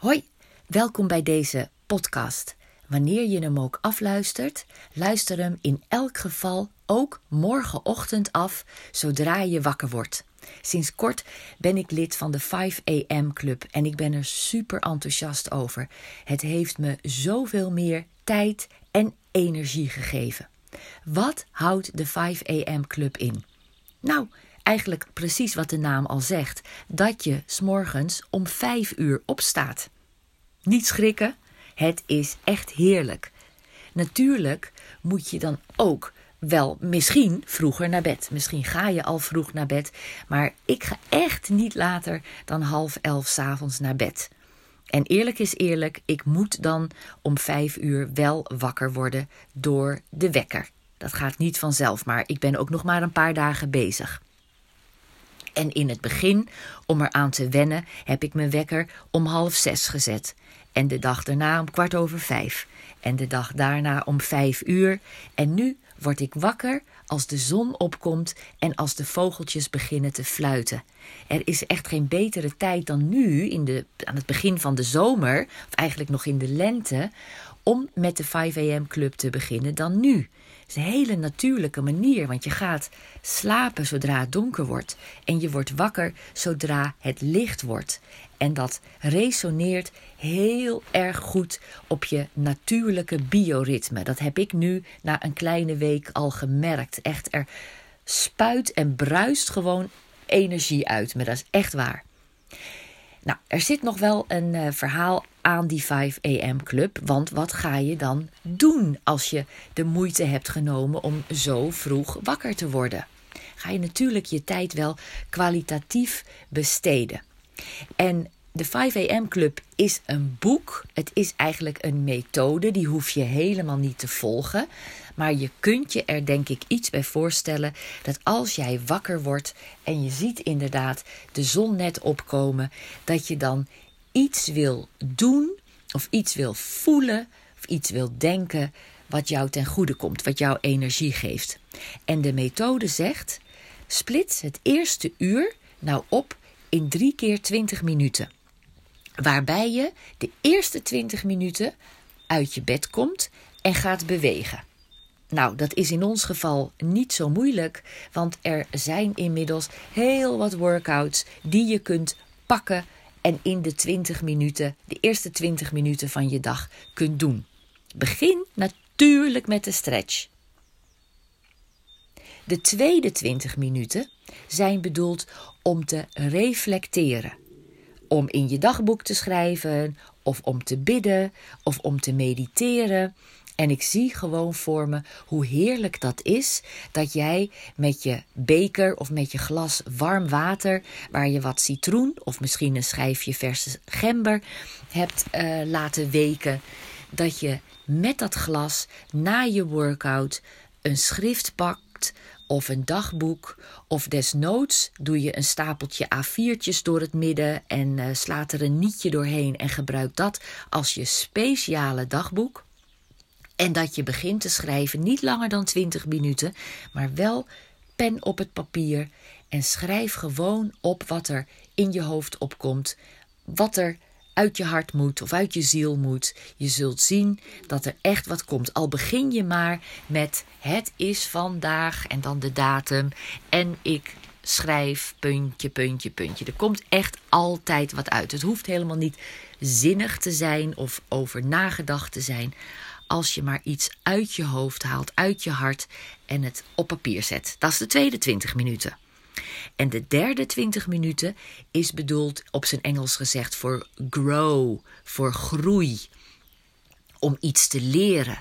Hoi, welkom bij deze podcast. Wanneer je hem ook afluistert, luister hem in elk geval ook morgenochtend af, zodra je wakker wordt. Sinds kort ben ik lid van de 5 AM Club en ik ben er super enthousiast over. Het heeft me zoveel meer tijd en energie gegeven. Wat houdt de 5 AM Club in? Nou, eigenlijk precies wat de naam al zegt, dat je 's morgens om 5 uur opstaat. Niet schrikken, het is echt heerlijk. Natuurlijk moet je dan ook wel misschien vroeger naar bed. Misschien ga je al vroeg naar bed, maar ik ga echt niet later dan 10:30 's avonds naar bed. En eerlijk is eerlijk, ik moet dan om 5 uur wel wakker worden door de wekker. Dat gaat niet vanzelf, maar ik ben ook nog maar een paar dagen bezig. En in het begin, om eraan te wennen, heb ik mijn wekker om 5:30 gezet. En de dag daarna om 5:15. En de dag daarna om 5 uur. En nu word ik wakker als de zon opkomt en als de vogeltjes beginnen te fluiten. Er is echt geen betere tijd dan nu, aan het begin van de zomer, of eigenlijk nog in de lente, om met de 5 AM Club te beginnen dan nu. Het is een hele natuurlijke manier, want je gaat slapen zodra het donker wordt en je wordt wakker zodra het licht wordt. En dat resoneert heel erg goed op je natuurlijke bioritme. Dat heb ik nu na een kleine week al gemerkt. Echt, er spuit en bruist gewoon energie uit me. Dat is echt waar. Nou, er zit nog wel een verhaal aan die 5 AM Club. Want wat ga je dan doen als je de moeite hebt genomen om zo vroeg wakker te worden? Ga je natuurlijk je tijd wel kwalitatief besteden. En de 5 AM Club is een boek. Het is eigenlijk een methode. Die hoef je helemaal niet te volgen. Maar je kunt je er denk ik iets bij voorstellen dat als jij wakker wordt en je ziet inderdaad de zon net opkomen, dat je dan iets wil doen of iets wil voelen of iets wil denken wat jou ten goede komt, wat jou energie geeft. En de methode zegt, splits het eerste uur nou op in 3 keer 20 minuten. Waarbij je de eerste 20 minuten uit je bed komt en gaat bewegen. Nou, dat is in ons geval niet zo moeilijk, want er zijn inmiddels heel wat workouts die je kunt pakken en in de eerste 20 minuten van je dag kunt doen. Begin natuurlijk met de stretch. De tweede 20 minuten zijn bedoeld om te reflecteren. Om in je dagboek te schrijven, of om te bidden, of om te mediteren. En ik zie gewoon voor me hoe heerlijk dat is, dat jij met je beker of met je glas warm water, waar je wat citroen of misschien een schijfje verse gember hebt laten weken, dat je met dat glas na je workout een schrift pakt of een dagboek, of desnoods doe je een stapeltje A4'tjes door het midden en slaat er een nietje doorheen en gebruik dat als je speciale dagboek. En dat je begint te schrijven, niet langer dan 20 minuten, maar wel pen op het papier en schrijf gewoon op wat er in je hoofd opkomt, wat er uit je hart moet of uit je ziel moet. Je zult zien dat er echt wat komt. Al begin je maar met het is vandaag en dan de datum en ik schrijf puntje, puntje, puntje. Er komt echt altijd wat uit. Het hoeft helemaal niet zinnig te zijn of over nagedacht te zijn. Als je maar iets uit je hoofd haalt, uit je hart en het op papier zet. Dat is de tweede 20 minuten. En de derde 20 minuten is bedoeld, op zijn Engels gezegd, voor grow, voor groei. Om iets te leren.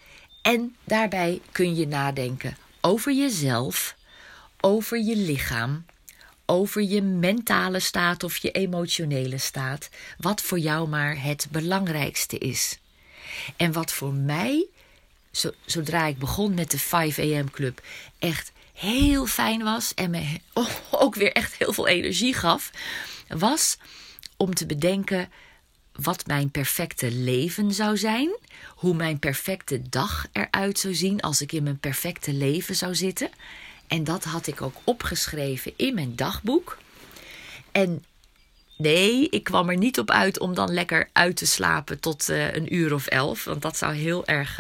En daarbij kun je nadenken over jezelf, over je lichaam, over je mentale staat of je emotionele staat. Wat voor jou maar het belangrijkste is. En wat voor mij, zodra ik begon met de 5 AM Club, echt heel fijn was en me ook weer echt heel veel energie gaf, was om te bedenken wat mijn perfecte leven zou zijn, hoe mijn perfecte dag eruit zou zien als ik in mijn perfecte leven zou zitten. En dat had ik ook opgeschreven in mijn dagboek. En Nee, ik kwam er niet op uit om dan lekker uit te slapen tot 11:00. Want dat zou heel erg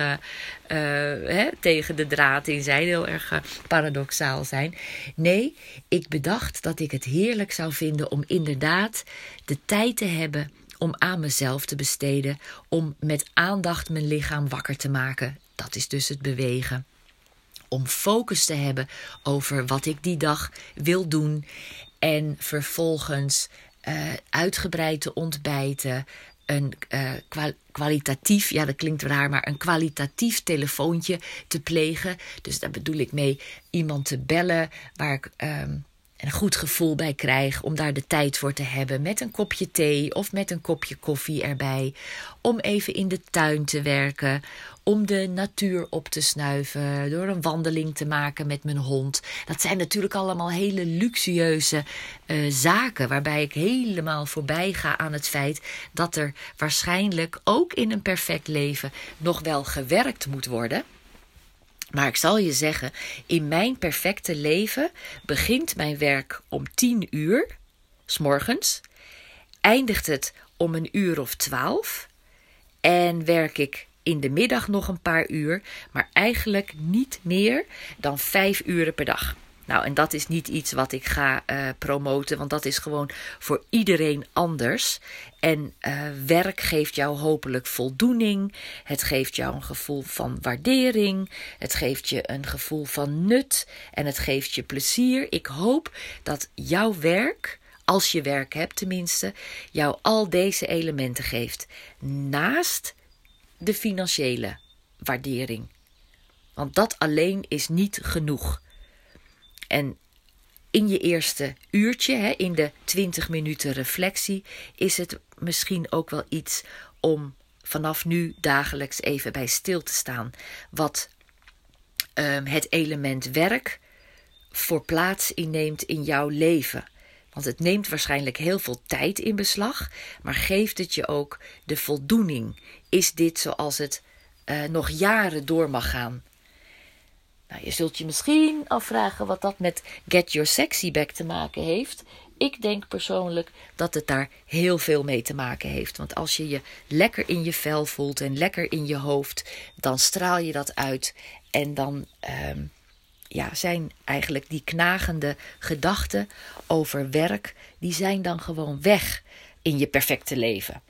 tegen de draad in zijn. Heel erg paradoxaal zijn. Nee, ik bedacht dat ik het heerlijk zou vinden om inderdaad de tijd te hebben om aan mezelf te besteden. Om met aandacht mijn lichaam wakker te maken. Dat is dus het bewegen. Om focus te hebben over wat ik die dag wil doen. En vervolgens uitgebreid te ontbijten. Een kwalitatief, ja dat klinkt raar, maar een kwalitatief telefoontje te plegen. Dus daar bedoel ik mee iemand te bellen waar ik een goed gevoel bij krijg. Om daar de tijd voor te hebben met een kopje thee of met een kopje koffie erbij. Om even in de tuin te werken. Om de natuur op te snuiven. Door een wandeling te maken met mijn hond. Dat zijn natuurlijk allemaal hele luxueuze zaken. Waarbij ik helemaal voorbij ga aan het feit dat er waarschijnlijk ook in een perfect leven nog wel gewerkt moet worden. Maar ik zal je zeggen, in mijn perfecte leven begint mijn werk om 10:00 's morgens. Eindigt het om 12:00. En werk ik in de middag nog een paar uur. Maar eigenlijk niet meer dan 5 uren per dag. Nou, en dat is niet iets wat ik ga promoten. Want dat is gewoon voor iedereen anders. En werk geeft jou hopelijk voldoening. Het geeft jou een gevoel van waardering. Het geeft je een gevoel van nut. En het geeft je plezier. Ik hoop dat jouw werk, als je werk hebt tenminste, jou al deze elementen geeft. Naast de financiële waardering. Want dat alleen is niet genoeg. En in je eerste uurtje, in de 20 minuten reflectie, is het misschien ook wel iets om vanaf nu dagelijks even bij stil te staan. Wat het element werk voor plaats inneemt in jouw leven. Want het neemt waarschijnlijk heel veel tijd in beslag, maar geeft het je ook de voldoening? Is dit zoals het nog jaren door mag gaan? Nou, je zult je misschien afvragen wat dat met Get Your Sexy Back te maken heeft. Ik denk persoonlijk dat het daar heel veel mee te maken heeft. Want als je je lekker in je vel voelt en lekker in je hoofd, dan straal je dat uit. En dan zijn eigenlijk die knagende gedachten over werk, die zijn dan gewoon weg in je perfecte leven.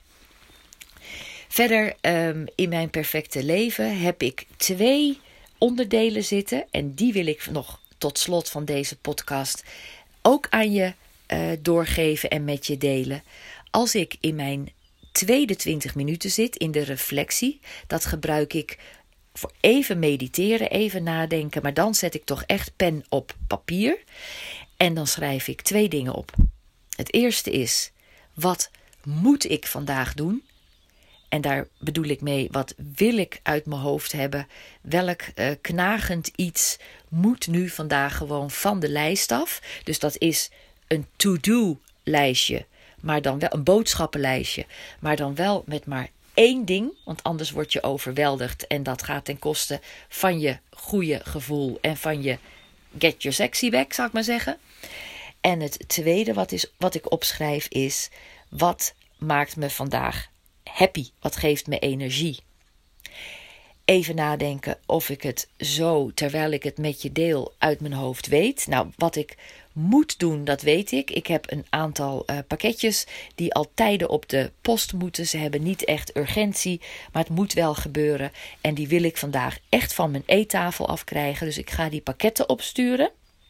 Verder in mijn perfecte leven heb ik 2 onderdelen zitten. En die wil ik nog tot slot van deze podcast ook aan je doorgeven en met je delen. Als ik in mijn tweede 20 minuten zit, in de reflectie, dat gebruik ik voor even mediteren, even nadenken. Maar dan zet ik toch echt pen op papier. En dan schrijf ik 2 dingen op. Het eerste is, wat moet ik vandaag doen? En daar bedoel ik mee, wat wil ik uit mijn hoofd hebben? Welk knagend iets moet nu vandaag gewoon van de lijst af? Dus dat is een to-do lijstje, maar dan wel een boodschappenlijstje. Maar dan wel met maar 1 ding, want anders word je overweldigd. En dat gaat ten koste van je goede gevoel en van je get your sexy back, zou ik maar zeggen. En het tweede wat ik opschrijf is, wat maakt me vandaag happy? Wat geeft me energie? Even nadenken of ik het zo, terwijl ik het met je deel, uit mijn hoofd weet. Nou, wat ik moet doen, dat weet ik. Ik heb een aantal pakketjes die al tijden op de post moeten. Ze hebben niet echt urgentie, maar het moet wel gebeuren. En die wil ik vandaag echt van mijn eettafel afkrijgen. Dus ik ga die pakketten opsturen.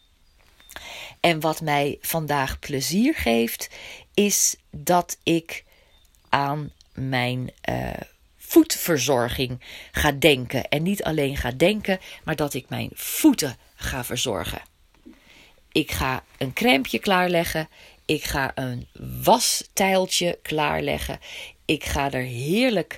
En wat mij vandaag plezier geeft, is dat ik aan mijn voetverzorging ga denken. En niet alleen ga denken, maar dat ik mijn voeten ga verzorgen. Ik ga een crèmpje klaarleggen. Ik ga een wastijltje klaarleggen. Ik ga er heerlijk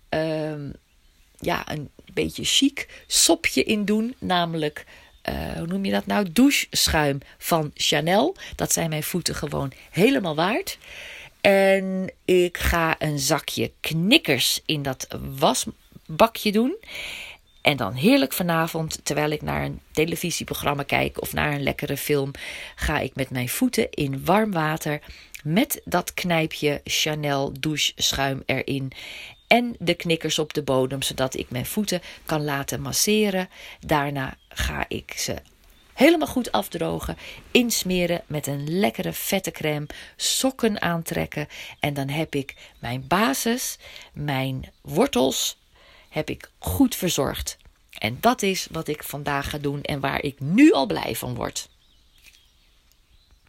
een beetje chic sopje in doen. Namelijk, hoe noem je dat nou? Doucheschuim van Chanel. Dat zijn mijn voeten gewoon helemaal waard. En ik ga een zakje Knickers in dat wasbakje doen. En dan heerlijk vanavond, terwijl ik naar een televisieprogramma kijk of naar een lekkere film, ga ik met mijn voeten in warm water met dat knijpje Chanel doucheschuim erin en de knikkers op de bodem, zodat ik mijn voeten kan laten masseren. Daarna ga ik ze helemaal goed afdrogen, insmeren met een lekkere vette crème, sokken aantrekken en dan heb ik mijn basis, mijn wortels, heb ik goed verzorgd. En dat is wat ik vandaag ga doen en waar ik nu al blij van word.